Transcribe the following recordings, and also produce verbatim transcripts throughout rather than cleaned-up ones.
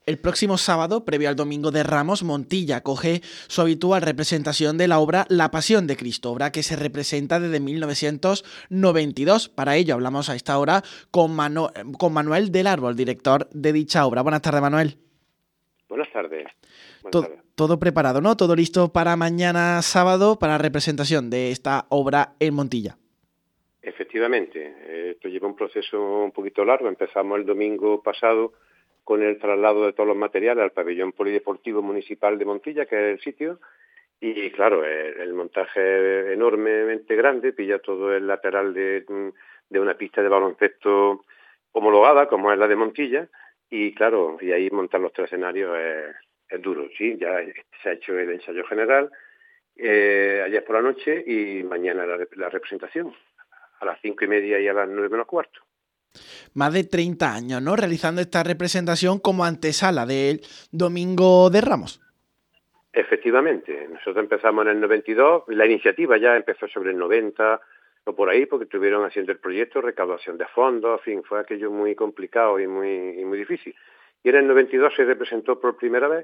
El próximo sábado, previo al Domingo de Ramos, Montilla acoge su habitual representación de la obra La Pasión de Cristo, obra que se representa desde mil novecientos noventa y dos. Para ello hablamos a esta hora con, Manu con Manuel del Árbol, director de dicha obra. Buenas tardes, Manuel. Buenas tardes. Buenas todo, tardes. todo preparado, ¿no? Todo listo para mañana sábado, para la representación de esta obra en Montilla. Efectivamente, esto lleva un proceso un poquito largo. Empezamos el domingo pasado con el traslado de todos los materiales al pabellón polideportivo municipal de Montilla, que es el sitio, y claro, el, el montaje enormemente grande, pilla todo el lateral de, de una pista de baloncesto homologada, como es la de Montilla, y claro, y ahí montar los tres escenarios es, es duro, sí, ya se ha hecho el ensayo general eh, ayer por la noche y mañana la, la representación, a las cinco y media y a las nueve menos cuarto. Más de treinta años, ¿no? Realizando esta representación como antesala del Domingo de Ramos. Efectivamente, nosotros empezamos en el noventa y dos, la iniciativa ya empezó sobre el noventa o por ahí, porque estuvieron haciendo el proyecto, recaudación de fondos, en fin, fue aquello muy complicado y muy, y muy difícil. Y en el noventa y dos se representó por primera vez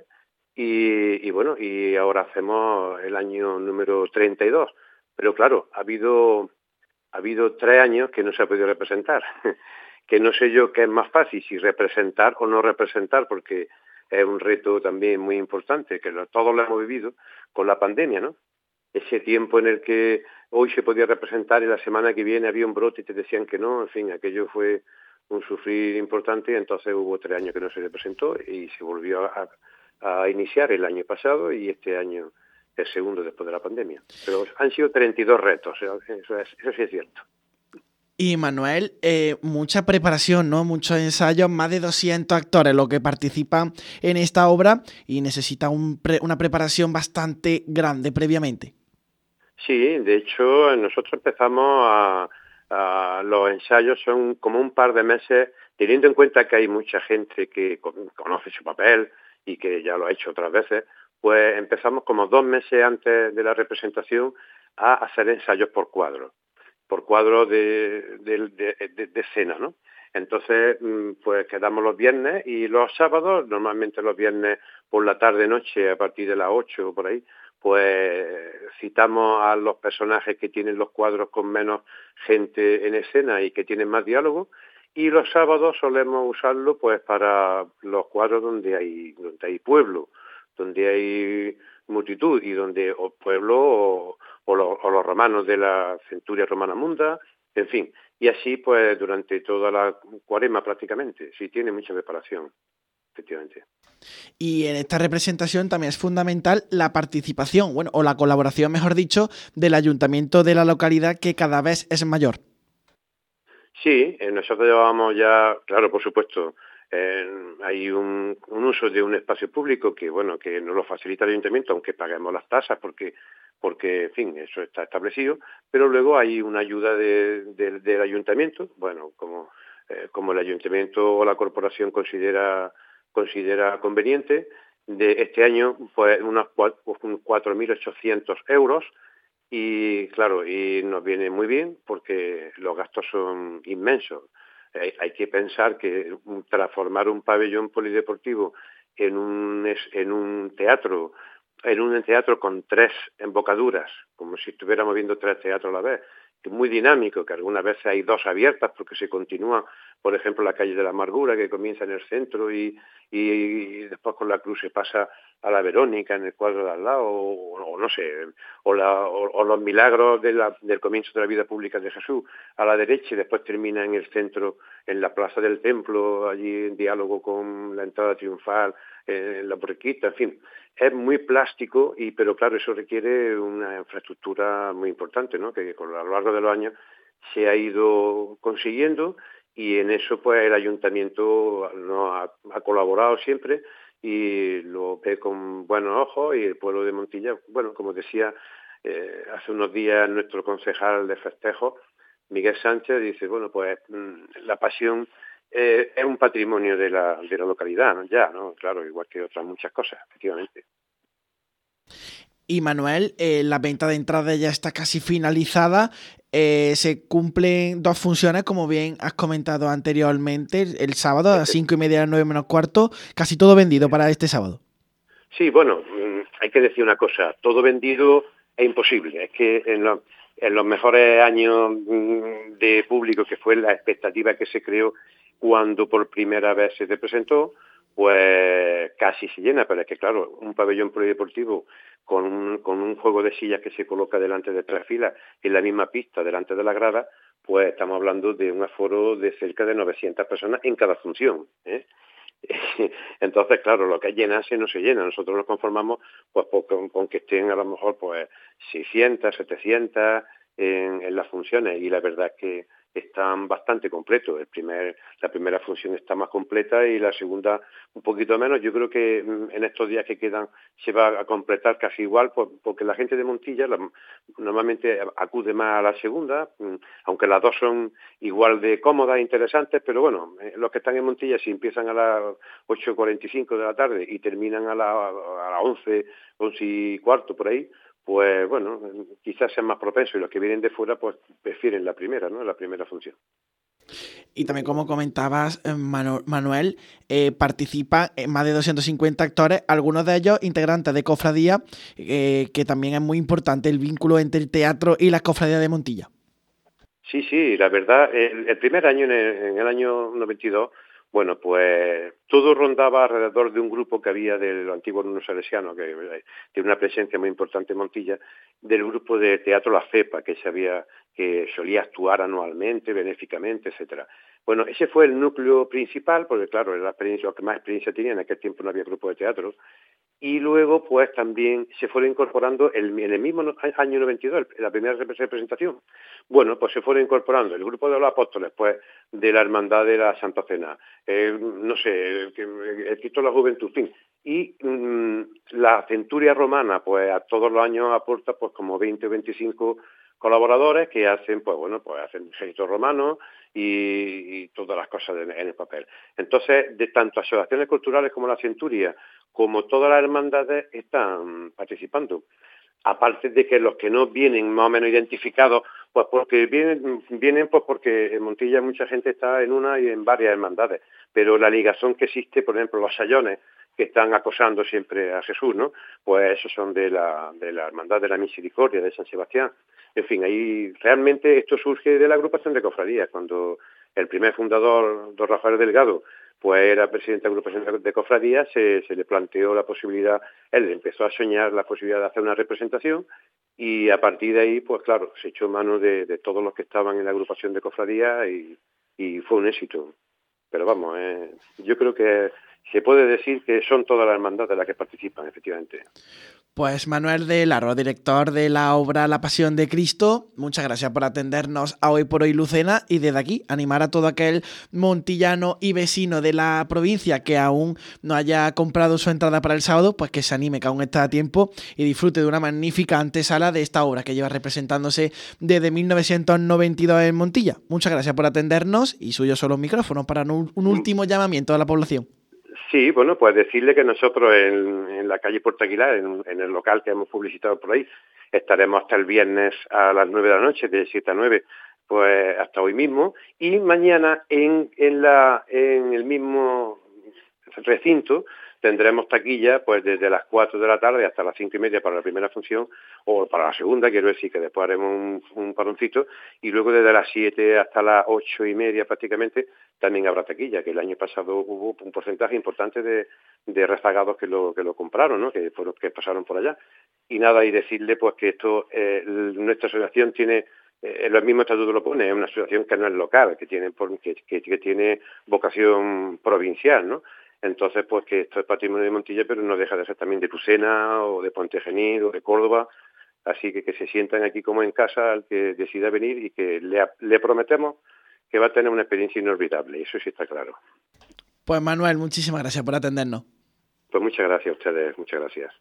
y, y bueno, y ahora hacemos el año número treinta y dos. Pero claro, ha habido, ha habido tres años que no se ha podido representar, que no sé yo qué es más fácil, si representar o no representar, porque es un reto también muy importante, que lo, todos lo hemos vivido con la pandemia, ¿no? Ese tiempo en el que hoy se podía representar y la semana que viene había un brote y te decían que no, en fin, aquello fue un sufrir importante y entonces hubo tres años que no se representó y se volvió a, a iniciar el año pasado y este año el segundo después de la pandemia. Pero han sido treinta y dos retos, eso, es, eso sí es cierto. Y Manuel, eh, mucha preparación, ¿no? Muchos ensayos, más de doscientos actores los que participan en esta obra y necesita un pre una preparación bastante grande previamente. Sí, de hecho nosotros empezamos a, a los ensayos son como un par de meses, teniendo en cuenta que hay mucha gente que conoce su papel y que ya lo ha hecho otras veces, pues empezamos como dos meses antes de la representación a hacer ensayos por cuadros. por cuadro de, de, de, de, de escena, ¿no? Entonces, pues quedamos los viernes y los sábados, normalmente los viernes por la tarde-noche, a partir de las ocho o por ahí, pues citamos a los personajes que tienen los cuadros con menos gente en escena y que tienen más diálogo, y los sábados solemos usarlo pues para los cuadros donde hay, donde hay pueblo, donde hay multitud y donde o pueblo o, o, los, o los romanos de la centuria romana munda, en fin, y así pues durante toda la cuaresma prácticamente, sí tiene mucha preparación, efectivamente. Y en esta representación también es fundamental la participación, bueno, o la colaboración, mejor dicho, del ayuntamiento de la localidad, que cada vez es mayor. Sí, nosotros llevamos ya, claro, por supuesto, eh, hay un, un uso de un espacio público que, bueno, que nos lo facilita el ayuntamiento, aunque paguemos las tasas, porque, porque, en fin, eso está establecido, pero luego hay una ayuda de, de, del ayuntamiento, bueno, como, eh, como el ayuntamiento o la corporación considera, considera conveniente, de este año, pues, unos cuatro mil ochocientos euros. Y claro, y nos viene muy bien porque los gastos son inmensos. Hay, hay que pensar que transformar un pabellón polideportivo en un, en un teatro, en un teatro con tres embocaduras, como si estuviéramos viendo tres teatros a la vez, que es muy dinámico, que algunas veces hay dos abiertas porque se continúa, por ejemplo, la calle de la Amargura, que comienza en el centro y, y, y después con la cruz se pasa a la Verónica en el cuadro de al lado, o, o no sé, o, la, o, o los milagros de la, del comienzo de la vida pública de Jesús a la derecha y después termina en el centro, en la plaza del templo, allí en diálogo con la entrada triunfal, eh, en la borriquita, en fin. Es muy plástico, y pero claro, eso requiere una infraestructura muy importante, ¿no? Que con, a lo largo de los años se ha ido consiguiendo, y en eso pues el ayuntamiento nos ha, ha colaborado siempre y lo ve con buenos ojos, y el pueblo de Montilla, bueno, como decía eh, hace unos días nuestro concejal de festejos, Miguel Sánchez, dice, bueno, pues la pasión eh, es un patrimonio de la, de la localidad, ¿no? Ya, ¿no? Claro, igual que otras muchas cosas, efectivamente. Y Manuel, eh, la venta de entradas ya está casi finalizada. eh, se cumplen dos funciones, como bien has comentado anteriormente, el, el sábado a las cinco y media, a las nueve menos cuarto, casi todo vendido para este sábado. Sí, bueno, hay que decir una cosa, todo vendido es imposible, es que en, lo, en los mejores años de público, que fue la expectativa que se creó cuando por primera vez se te presentó, pues casi se llena, pero es que claro, un pabellón polideportivo con un, con un juego de sillas que se coloca delante de tres filas en la misma pista, delante de la grada, pues estamos hablando de un aforo de cerca de novecientas personas en cada función, ¿eh? Entonces, claro, lo que es llenarse no se llena. Nosotros nos conformamos pues con, con que estén a lo mejor pues seiscientas, setecientas en, en las funciones, y la verdad es que están bastante completos. El primer, la primera función está más completa y la segunda un poquito menos. Yo creo que en estos días que quedan se va a completar casi igual, pues, porque la gente de Montilla la, normalmente acude más a la segunda, aunque las dos son igual de cómodas e interesantes, pero bueno, los que están en Montilla, si empiezan a las ocho y cuarenta y cinco de la tarde y terminan a, la, a las once, once y cuarto por ahí, pues bueno, quizás sean más propensos, y los que vienen de fuera pues prefieren la primera, ¿no? La primera función. Y también, como comentabas, Manu Manuel, eh, participan más de doscientos cincuenta actores, algunos de ellos integrantes de cofradías, eh, que también es muy importante el vínculo entre el teatro y las cofradías de Montilla. Sí, sí, la verdad, el, el primer año, en el, en el año noventa y dos, bueno, pues todo rondaba alrededor de un grupo que había del antiguo Nuno Salesiano, que tiene una presencia muy importante en Montilla, del grupo de teatro La Cepa, que se había, que solía actuar anualmente, benéficamente, etcétera. Bueno, ese fue el núcleo principal, porque claro, era la experiencia, lo que más experiencia tenía, en aquel tiempo no había grupo de teatro, y luego pues también se fueron incorporando el, en el mismo año noventa y dos, la primera representación. Bueno, pues se fueron incorporando el grupo de los apóstoles, pues de la Hermandad de la Santa Cena, eh, no sé, el, el Cristo de la Juventud, fin. Y mmm, la Centuria Romana, pues a todos los años aporta pues como veinte o veinticinco colaboradores que hacen, pues bueno, pues hacen gestos romanos y, y todas las cosas de, en el papel. Entonces, de tanto asociaciones culturales como la Centuria, como todas las hermandades están participando. Aparte de que los que no vienen más o menos identificados, pues porque vienen, vienen pues porque en Montilla mucha gente está en una y en varias hermandades, pero la ligazón que existe, por ejemplo, los sayones que están acosando siempre a Jesús, ¿no? Pues esos son de la, de la Hermandad de la Misericordia, de San Sebastián. En fin, ahí realmente esto surge de la agrupación de cofradías, cuando el primer fundador, don Rafael Delgado, pues era presidente de la agrupación de cofradías, se, se le planteó la posibilidad, él empezó a soñar la posibilidad de hacer una representación, y a partir de ahí, pues claro, se echó mano de, de todos los que estaban en la agrupación de cofradías y, y fue un éxito. Pero vamos, eh, yo creo que se puede decir que son todas las hermandades las que participan, efectivamente. Pues Manuel de Larro, director de la obra La Pasión de Cristo, muchas gracias por atendernos a Hoy por Hoy Lucena, y desde aquí animar a todo aquel montillano y vecino de la provincia que aún no haya comprado su entrada para el sábado, pues que se anime, que aún está a tiempo, y disfrute de una magnífica antesala de esta obra que lleva representándose desde mil novecientos noventa y dos en Montilla. Muchas gracias por atendernos, y suyo son los micrófonos para un, un último llamamiento a la población. Sí, bueno, pues decirle que nosotros en, en la calle Puerto Aguilar, en, en el local que hemos publicitado por ahí, estaremos hasta el viernes a las nueve de la noche, de siete a nueve, pues hasta hoy mismo, y mañana en, en, la, en el mismo recinto tendremos taquilla pues desde las cuatro de la tarde hasta las cinco y media para la primera función, o para la segunda, quiero decir que después haremos un, un paroncito, y luego desde las siete hasta las ocho y media prácticamente también habrá taquilla, que el año pasado hubo un porcentaje importante de, de rezagados que lo, que lo compraron, ¿no? Que fueron, que pasaron por allá. Y nada, y decirle pues que esto, eh, nuestra asociación tiene, eh, el mismo estatuto lo pone, es una asociación que no es local, que tiene, que, que, que tiene vocación provincial, ¿no? Entonces, pues que esto es patrimonio de Montilla, pero no deja de ser también de Lucena o de Puente Genil o de Córdoba, así que que se sientan aquí como en casa al que decida venir, y que le, le prometemos que va a tener una experiencia inolvidable, eso sí está claro. Pues Manuel, muchísimas gracias por atendernos. Pues muchas gracias a ustedes, muchas gracias.